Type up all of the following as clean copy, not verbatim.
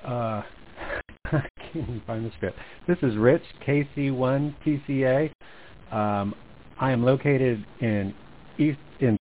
I can't even find the script. This is Rich, KC1TCA. I am located in East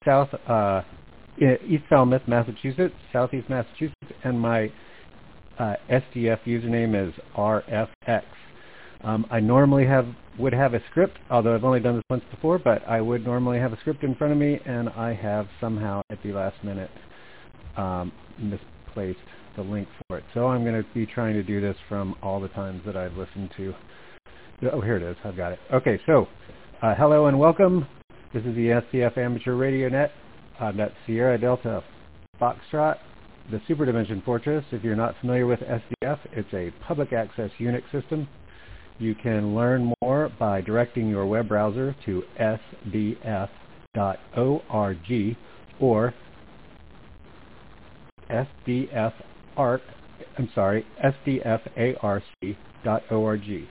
Falmouth, Massachusetts, Southeast Massachusetts, and my SDF username is RFX. I normally would have a script, although I've only done this once before, but I would normally have a script in front of me, and I have somehow at the last minute misplaced the link for it. So I'm going to be trying to do this from all the times that I've listened to. Oh, here it is. I've got it. Okay, so hello and welcome. This is the SDF Amateur Radio Net. That's Sierra Delta Foxtrot, the Super Dimension Fortress. If you're not familiar with SDF, it's a public access Unix system. You can learn more by directing your web browser to sdf.org or sdfarc.org.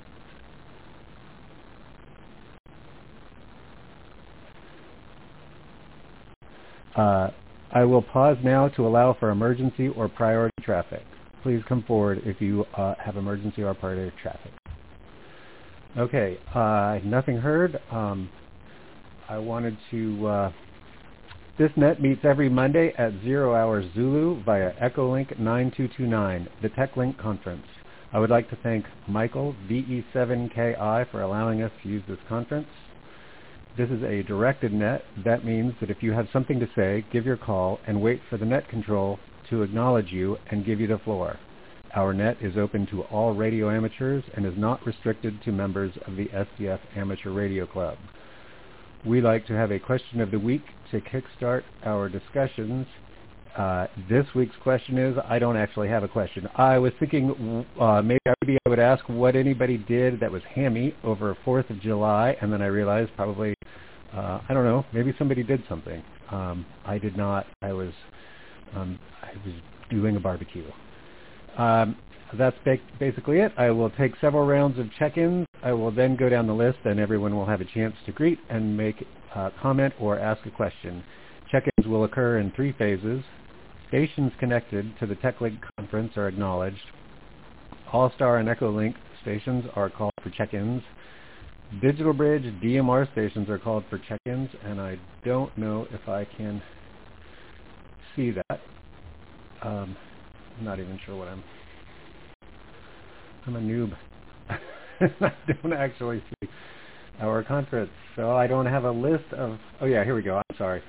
I will pause now to allow for emergency or priority traffic. Please come forward if you have emergency or priority traffic. Okay, nothing heard. I wanted to... this net meets every Monday at 0 hours Zulu via Echolink 9229, the TechLink conference. I would like to thank Michael, VE7KI, for allowing us to use this conference. This is a directed net. That means that if you have something to say, give your call and wait for the net control to acknowledge you and give you the floor. Our net is open to all radio amateurs and is not restricted to members of the SDF Amateur Radio Club. We like to have a question of the week to kickstart our discussions. This week's question is, I don't actually have a question. I was thinking maybe I would ask what anybody did that was hammy over 4th of July, and then I realized probably, I don't know, maybe somebody did something. I did not. I was doing a barbecue. That's basically it. I will take several rounds of check-ins. I will then go down the list, and everyone will have a chance to greet and make a comment or ask a question. Check-ins will occur in 3 phases. Stations connected to the TechLink conference are acknowledged. All-Star and Echolink stations are called for check-ins. Digital Bridge DMR stations are called for check-ins, and I don't know if I can see that. I'm not even sure what I'm a noob. I don't actually see our conference, so I don't have a list of... Oh yeah, here we go. I'm sorry.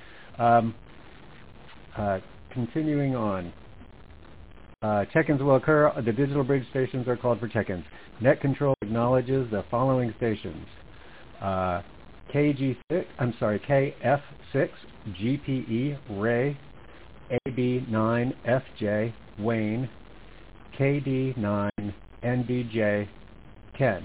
Continuing on. Check-ins will occur. The Digital Bridge stations are called for check-ins. Net Control acknowledges the following stations. KF6 GPE Ray, AB9 FJ Wayne, KD9 NBJ Ken.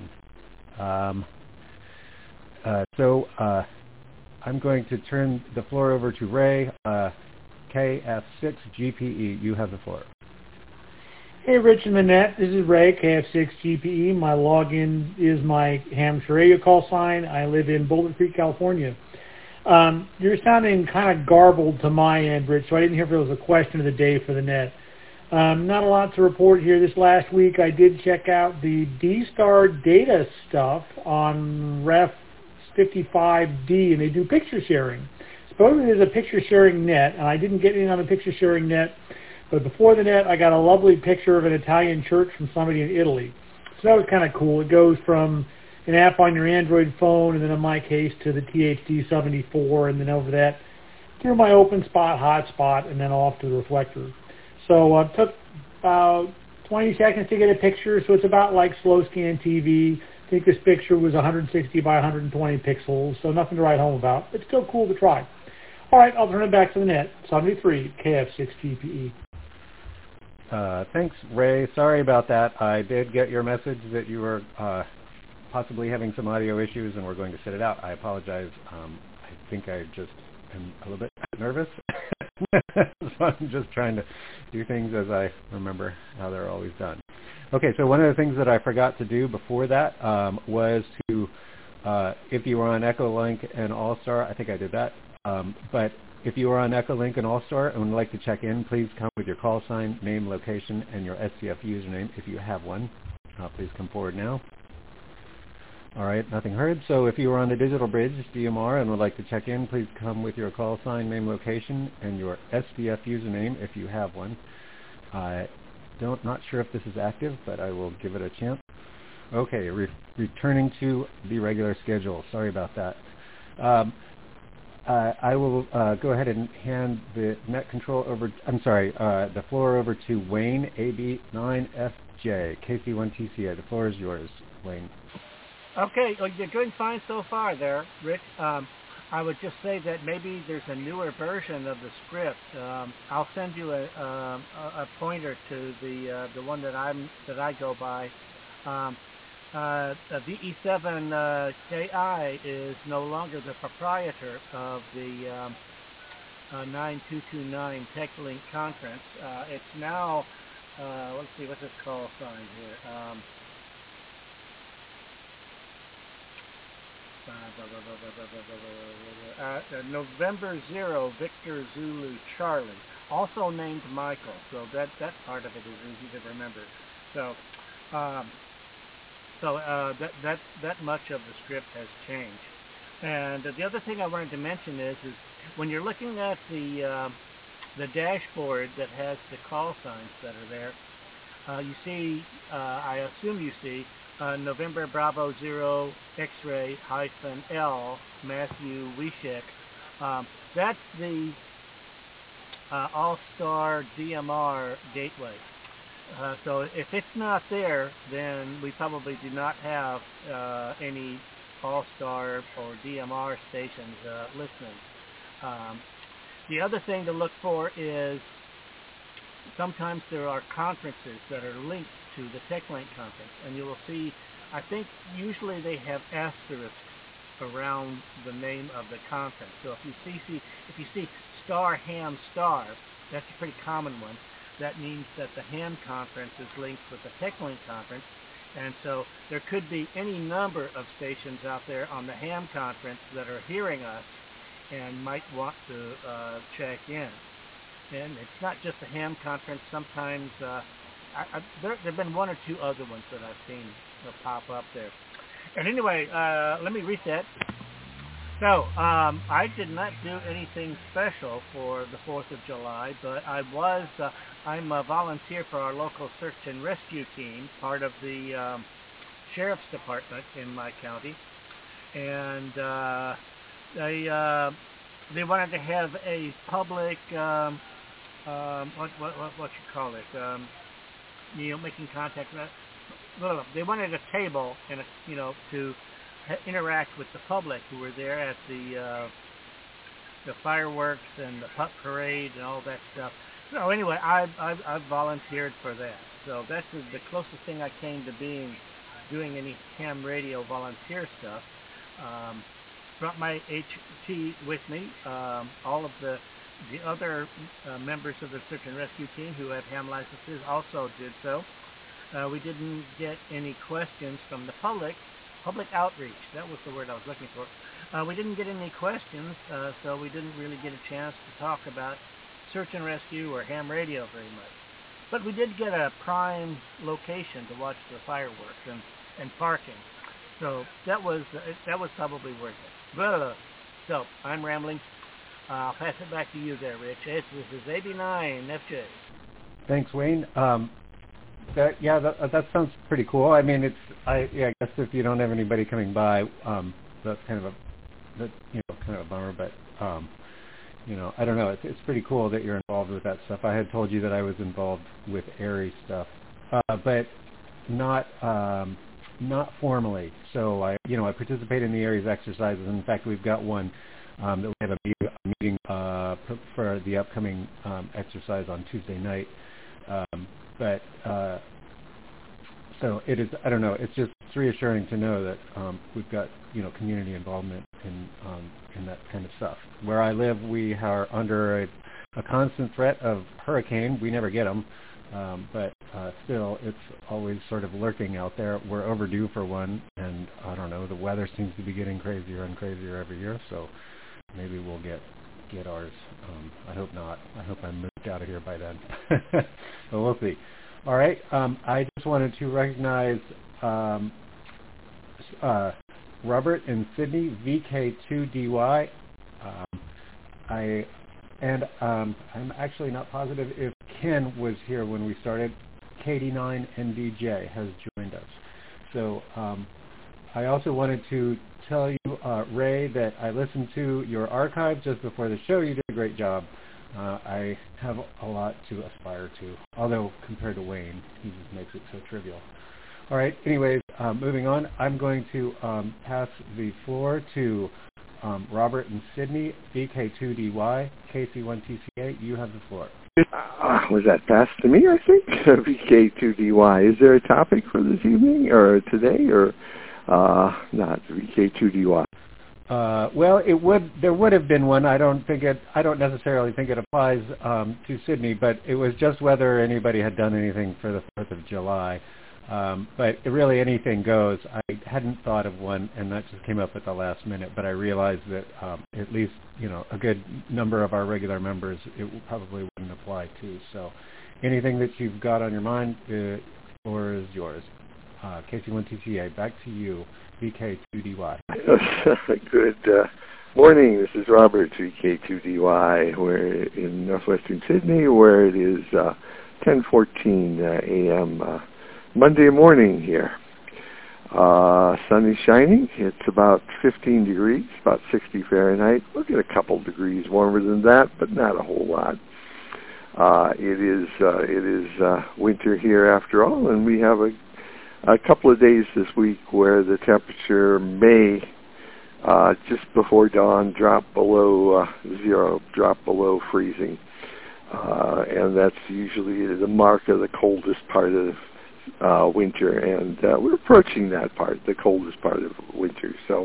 So I'm going to turn the floor over to Ray. KF6 GPE, you have the floor. Hey, Rich and Manette, this is Ray, KF6 GPE. My login is my Hampshire radio call sign. I live in Boulder Creek, California. You're sounding kind of garbled to my end, Rich, so I didn't hear if there was a question of the day for the net. Not a lot to report here. This last week I did check out the D-Star data stuff on Ref 55D, and they do picture sharing. Supposedly there's a picture sharing net, and I didn't get in on the picture sharing net, but before the net I got a lovely picture of an Italian church from somebody in Italy. So that was kind of cool. It goes from an app on your Android phone, and then in my case to the THD74, and then over that through my open spot, hotspot, and then off to the reflector. So it took about 20 seconds to get a picture, so it's about like slow scan TV. I think this picture was 160 by 120 pixels, so nothing to write home about. It's still cool to try. All right, I'll turn it back to the net. 73 KF6 GPE. Thanks, Ray. Sorry about that. I did get your message that you were possibly having some audio issues, and we're going to sit it out. I apologize. I think I just am a little bit nervous. So I'm just trying to do things as I remember how they're always done. Okay, so one of the things that I forgot to do before that was to, if you were on Echolink and All-Star, I think I did that, but If you are on Echolink and All-Star and would like to check in, please come with your call sign, name, location, and your SCF username if you have one. Please come forward now. All right, nothing heard. So if you are on the Digital Bridge, DMR, and would like to check in, please come with your call sign, name, location, and your SDF username if you have one. Not sure if this is active, but I will give it a chance. Okay, returning to the regular schedule. Sorry about that. I will go ahead and hand the net control over. I'm sorry, the floor over to Wayne, AB9FJ, KC1TCA. The floor is yours, Wayne. Okay, well, you're doing fine so far there, Rick. I would just say that maybe there's a newer version of the script. I'll send you a pointer to the one that I go by. VE7KI is no longer the proprietor of the 9229 TechLink conference. It's now, let's see, what's this call sign here? November 0, Victor Zulu Charlie, also named Michael. So that part of it is easy to remember. So. That much of the script has changed. And the other thing I wanted to mention is when you're looking at the dashboard that has the call signs that are there, you see, I assume you see, November Bravo 0 X-ray -L Matthew Wieshek. That's the All-Star DMR gateway. So if it's not there, then we probably do not have any All-Star or DMR stations listening. The other thing to look for is sometimes there are conferences that are linked to the TechLink conference, and you will see, I think usually they have asterisks around the name of the conference. So if you see Star Ham Star, that's a pretty common one. That means that the Ham conference is linked with the TechLink conference, and so there could be any number of stations out there on the Ham conference that are hearing us and might want to check in. And it's not just the Ham conference. Sometimes there have been one or two other ones that I've seen pop up there. And anyway, let me reset. So, I did not do anything special for the 4th of July, but I'm a volunteer for our local search and rescue team, part of the sheriff's department in my county, and they wanted to have a public, what you call it, making contact. They wanted a table and to interact with the public who were there at the fireworks and the pup parade and all that stuff. So anyway, I've volunteered for that. So that's the closest thing I came to doing any ham radio volunteer stuff. Brought my HT with me. All of the other members of the search and rescue team who have ham licenses also did so. We didn't get any questions from the public outreach. That was the word I was looking for. We didn't get any questions, so we didn't really get a chance to talk about search and rescue or ham radio very much. But we did get a prime location to watch the fireworks and parking. So that was probably worth it. So I'm rambling. I'll pass it back to you there, Rich. This is AB9FJ. Thanks, Wayne. That sounds pretty cool. I mean, I guess if you don't have anybody coming by, that's kind of a bummer. But I don't know. It's pretty cool that you're involved with that stuff. I had told you that I was involved with ARIES stuff, but not formally. So I participate in the ARIES exercises. In fact, we've got one that we have a meeting for the upcoming exercise on Tuesday night. So it is. I don't know. It's just reassuring to know that we've got community involvement in that kind of stuff. Where I live, we are under a constant threat of hurricane. We never get them, but still, it's always sort of lurking out there. We're overdue for one, and I don't know. The weather seems to be getting crazier and crazier every year. So maybe we'll get get ours. I hope not. I hope I'm moved out of here by then. But we'll see. All right. I just wanted to recognize Robert and Sydney, VK2DY. I'm actually not positive if Ken was here when we started. KD9NDJ has joined us. So I also wanted to tell you, Ray, that I listened to your archive just before the show. You did a great job. I have a lot to aspire to, although compared to Wayne, he just makes it so trivial. All right, anyways, moving on, I'm going to pass the floor to Robert and Sydney, VK2DY, KC1TCA. You have the floor. Was that passed to me, I think? VK2DY. Is there a topic for this evening, or today, or not? VK2DY. Well, there would have been one. I don't necessarily think it applies to Sydney, but it was just whether anybody had done anything for the 4th of July. But really anything goes. I hadn't thought of one, and that just came up at the last minute, but I realized that at least, a good number of our regular members, it probably wouldn't apply to. So anything that you've got on your mind, the floor is yours. KC1TCA, back to you, VK2DY. Good morning. This is Robert, VK2DY. We're in northwestern Sydney, where it is 10:14 a.m. Monday morning here. Sun is shining. It's about 15 degrees, about 60 Fahrenheit. We'll get a couple degrees warmer than that, but not a whole lot. It is winter here after all, and we have a couple of days this week where the temperature may, just before dawn, drop below zero, drop below freezing. And that's usually the mark of the coldest part of winter, and we're approaching that part, the coldest part of winter. So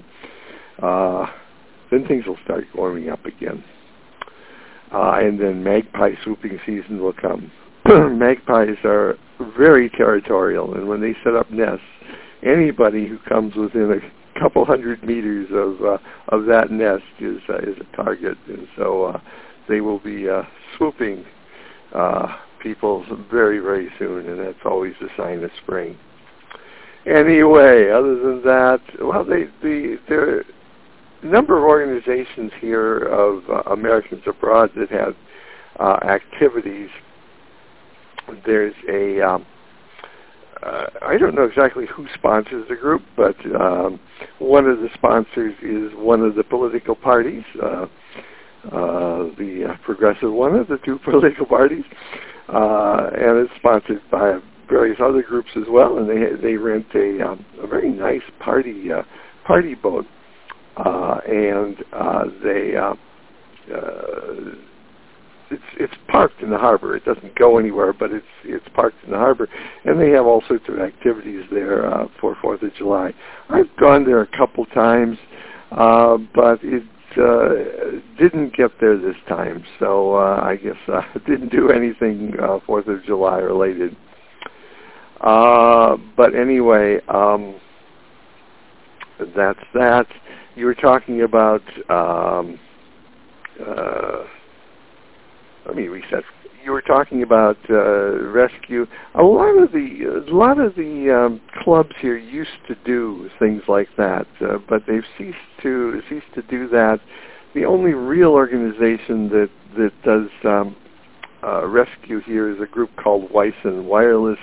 then things will start warming up again. And then magpie swooping season will come. Magpies are very territorial, and when they set up nests, anybody who comes within a couple hundred meters of that nest is a target, and so they will be swooping people very, very soon, and that's always a sign of spring. Anyway, other than that, well, there are a number of organizations here of Americans abroad that have activities. There's I don't know exactly who sponsors the group, but one of the sponsors is one of the political parties, the progressive one of the two political parties, and it's sponsored by various other groups as well, and they rent a very nice party boat, and it's parked in the harbor. It doesn't go anywhere, but it's parked in the harbor, and they have all sorts of activities there for 4th of July. I've gone there a couple times, but it didn't get there this time, so I guess I didn't do anything 4th of July related. But anyway, that's that. You were talking about let me reset. You were talking about rescue. A lot of the clubs here used to do things like that, but they've ceased to do that. The only real organization that does rescue here is a group called WISN, Wireless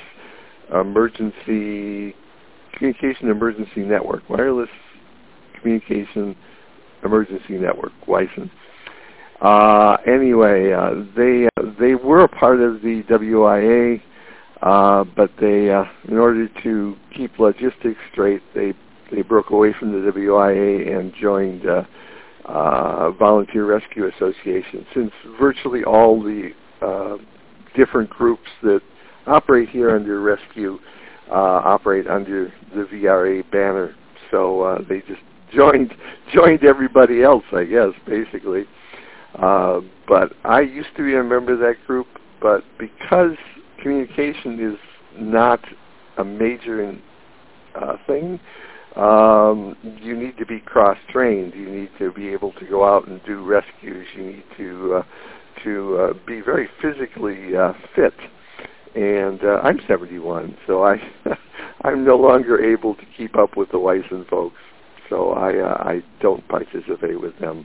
Communication Emergency Network. Wireless Communication Emergency Network, WISN. Anyway, they were a part of the WIA, but they, in order to keep logistics straight, they broke away from the WIA and joined Volunteer Rescue Association. Since virtually all the different groups that operate here under rescue operate under the VRA banner, so they just joined everybody else, I guess, basically. But I used to be a member of that group, but because communication is not a major thing, you need to be cross-trained. You need to be able to go out and do rescues. You need to be very physically fit. And I'm 71, so I'm no longer able to keep up with the Wyson folks. So I don't participate with them.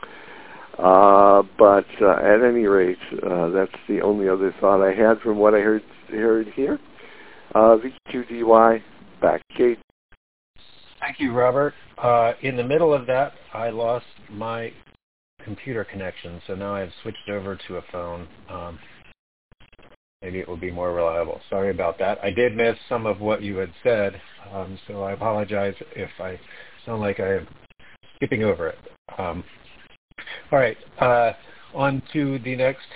But at any rate, that's the only other thought I had from what I heard here. VQDY, back Kate. Thank you, Robert. In the middle of that, I lost my computer connection, so now I've switched over to a phone. Maybe it will be more reliable. Sorry about that. I did miss some of what you had said, so I apologize if I sound like I'm skipping over it. All right, on to the next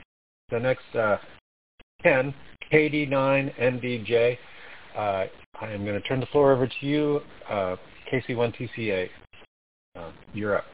Ken, KD9NDJ. I am going to turn the floor over to you, KC1TCA. You're up.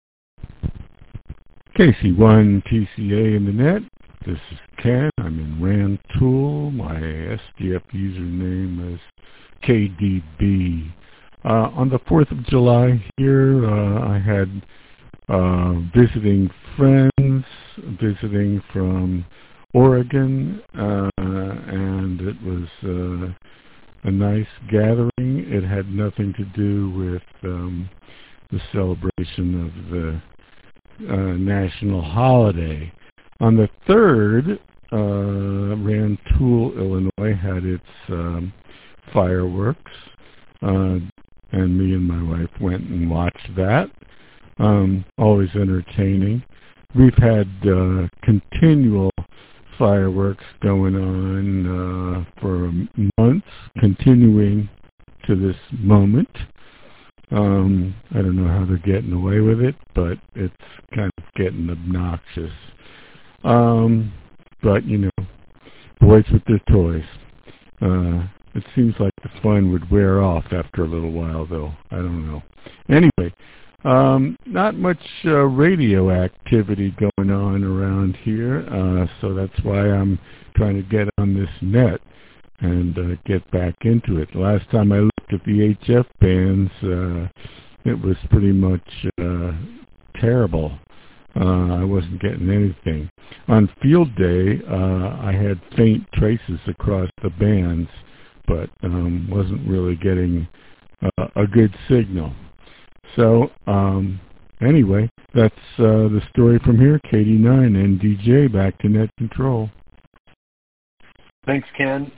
KC1TCA in the net. This is Ken. I'm in Rantoul. My SDF username is KDB. On the 4th of July here, I had visiting friends, visiting from Oregon, and it was a nice gathering. It had nothing to do with the celebration of the national holiday. On the 3rd, Rantoul, Illinois had its fireworks, and me and my wife went and watched that. Always entertaining. We've had continual fireworks going on for months, continuing to this moment. I don't know how they're getting away with it, but it's kind of getting obnoxious. But, you know, boys with their toys. It seems like the fun would wear off after a little while, though. I don't know. Anyway, not much radio activity going on around here, so that's why I'm trying to get on this net and get back into it. The last time I looked at the HF bands, it was pretty much terrible. I wasn't getting anything. On field day, I had faint traces across the bands, but wasn't really getting a good signal. So, anyway, that's the story from here. KD9 and DJ back to net control. Thanks, Ken.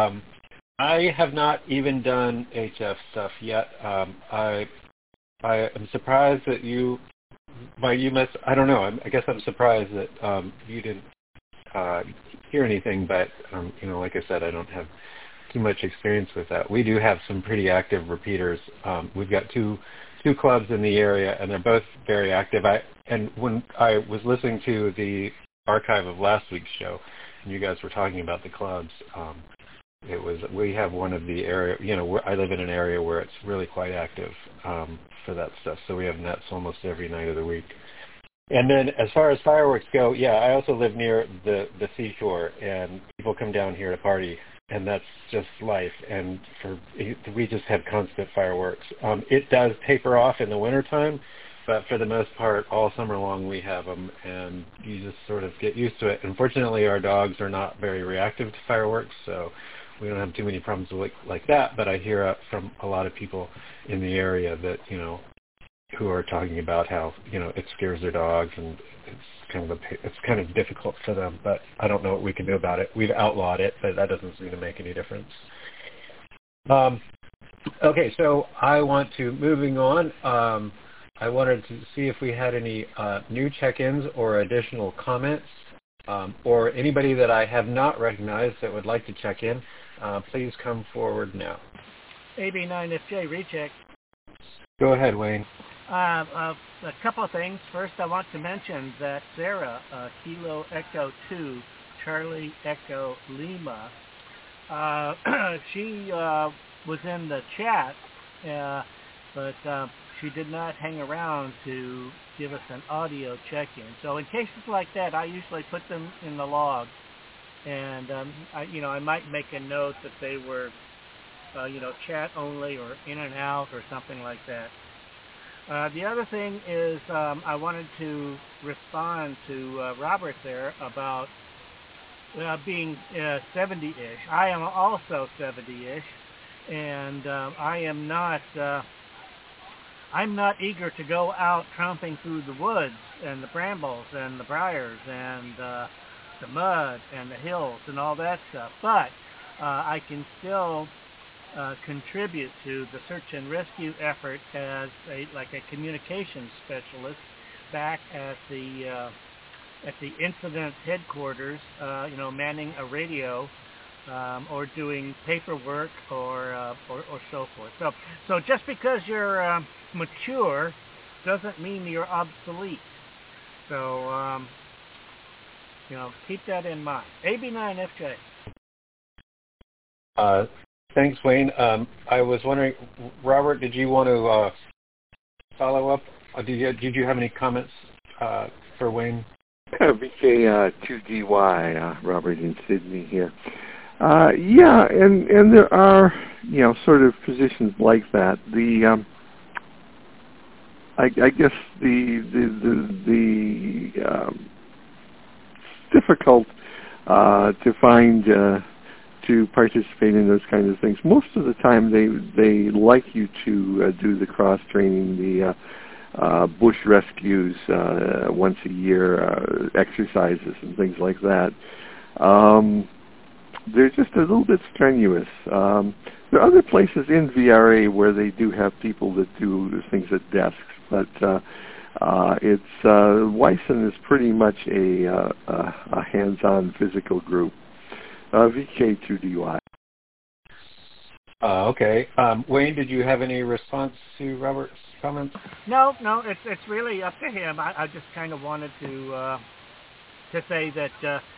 I have not even done HF stuff yet. I am surprised that you must. I don't know. I guess I'm surprised that you didn't hear anything. But you know, like I said, I don't have too much experience with that. We do have some pretty active repeaters. We've got two clubs in the area, and they're both very active. And when I was listening to the archive of last week's show, and you guys were talking about the clubs, we have one of the area. You know, I live in an area where it's really quite active for that stuff. So we have nets almost every night of the week. And then as far as fireworks go, yeah, I also live near the seashore, and people come down here to party. And that's just life, and we just have constant fireworks. It does taper off in the wintertime, but for the most part, all summer long we have them, and you just sort of get used to it. Unfortunately, our dogs are not very reactive to fireworks, so we don't have too many problems like that, but I hear from a lot of people in the area that, you know, who are talking about how, you know, it scares their dogs, and it's kind of difficult for them, but I don't know what we can do about it. We've outlawed it, but that doesn't seem to make any difference. Okay, so I want to, moving on, I wanted to see if we had any new check-ins or additional comments, or anybody that I have not recognized that would like to check in. Please come forward now. AB9FJ, recheck. Go ahead, Wayne. A couple of things. First, I want to mention that Sarah, Kilo Echo 2, Charlie Echo Lima, she was in the chat, but she did not hang around to give us an audio check-in. So in cases like that, I usually put them in the log, and I might make a note that they were chat only or in and out or something like that. The other thing is I wanted to respond to Robert there about being 70-ish. I am also 70-ish, and I'm not eager to go out tromping through the woods and the brambles and the briars and the mud and the hills and all that stuff. But I can still contribute to the search and rescue effort as a communications specialist back at the incident headquarters, manning a radio or doing paperwork or so forth. So just because you're mature doesn't mean you're obsolete. So keep that in mind. AB9FJ. Thanks, Wayne. I was wondering, Robert, did you want to follow up? Did you have any comments for Wayne? VK2DY, Robert in Sydney here. Yeah, and there are sort of positions like that. I guess the difficult to find to participate in those kinds of things. Most of the time, they like you to do the cross training, the bush rescues once a year, exercises and things like that. They're just a little bit strenuous. There are other places in VRA where they do have people that do things at desks, but Wyson is pretty much a hands-on physical group. VK2DY. Okay. Wayne, did you have any response to Robert's comments? No, it's really up to him. I just kind of wanted to say that,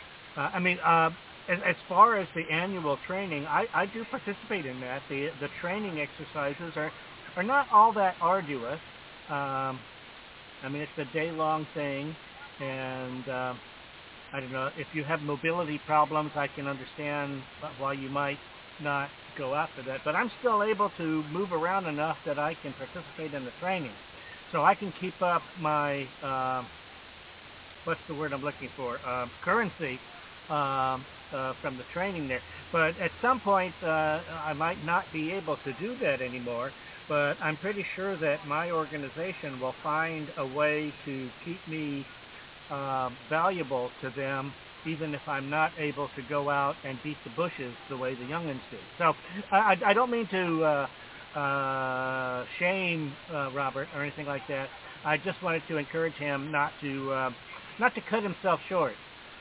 as far as the annual training, I do participate in that. The training exercises are not all that arduous. It's a day-long thing, and I don't know, if you have mobility problems, I can understand why you might not go after that. But I'm still able to move around enough that I can participate in the training. So I can keep up my, what's the word I'm looking for, currency from the training there. But at some point, I might not be able to do that anymore. But I'm pretty sure that my organization will find a way to keep me valuable to them, even if I'm not able to go out and beat the bushes the way the young'uns do. So I don't mean to shame Robert or anything like that. I just wanted to encourage him not to cut himself short.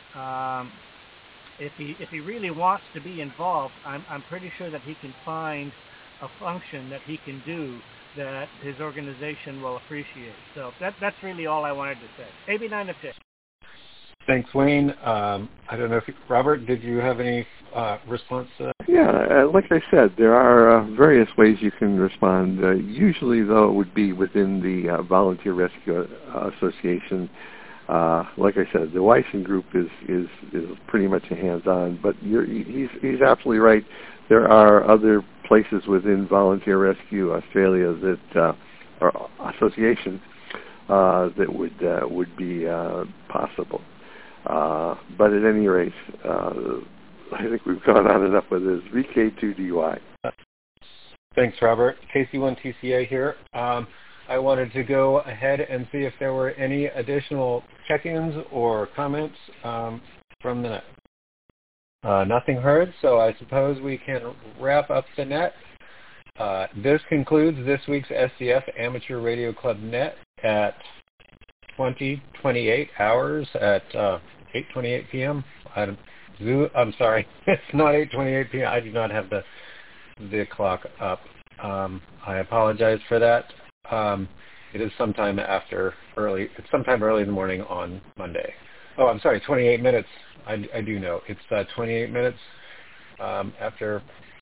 If he really wants to be involved, I'm pretty sure that he can find a function that he can do that his organization will appreciate. So that's really all I wanted to say. AB9FJ. Thanks, Wayne. I don't know if Robert, did you have any response to that? Yeah, like I said, there are various ways you can respond. Usually, though, it would be within the Volunteer Rescue Association. Like I said, the Wyson group is pretty much a hands-on, but he's absolutely right. There are other places within Volunteer Rescue Australia that or association that would be possible. But at any rate, I think we've gone on enough with this. VK2DY. Thanks, Robert. KC1TCA here. I wanted to go ahead and see if there were any additional check-ins or comments from the net. Nothing heard, so I suppose we can wrap up the net. This concludes this week's SCF Amateur Radio Club net at 20:28 hours at 8:28 p.m. I'm sorry, it's not 8:28 p.m. I do not have the clock up. I apologize for that. It is sometime early. It's sometime early in the morning on Monday. Oh, I'm sorry, 28 minutes. I do know. It's 28 minutes after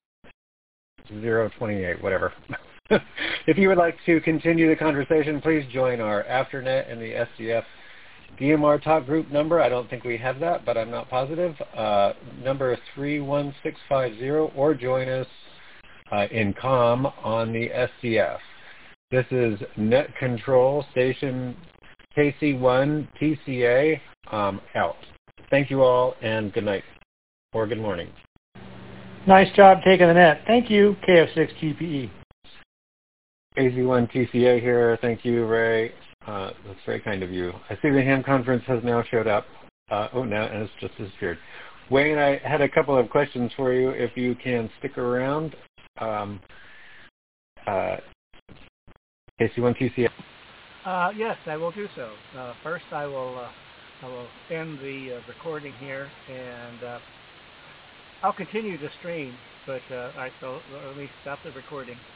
0:28, whatever. If you would like to continue the conversation, please join our AfterNet and the SCF DMR talk group number. I don't think we have that, but I'm not positive. Number 31650, or join us in COM on the SCF. This is Net Control Station KC1 TCA out. Thank you all, and good night or good morning. Nice job taking the net. Thank you, KF6GPE. KC1 TCA here. Thank you, Ray. That's very kind of you. I see the ham conference has now showed up. Now and it's just disappeared. Wayne, I had a couple of questions for you if you can stick around. KC1 TCA. Yes, I will do so. First, I will end the recording here, and I'll continue to stream. But all right, so let me stop the recording.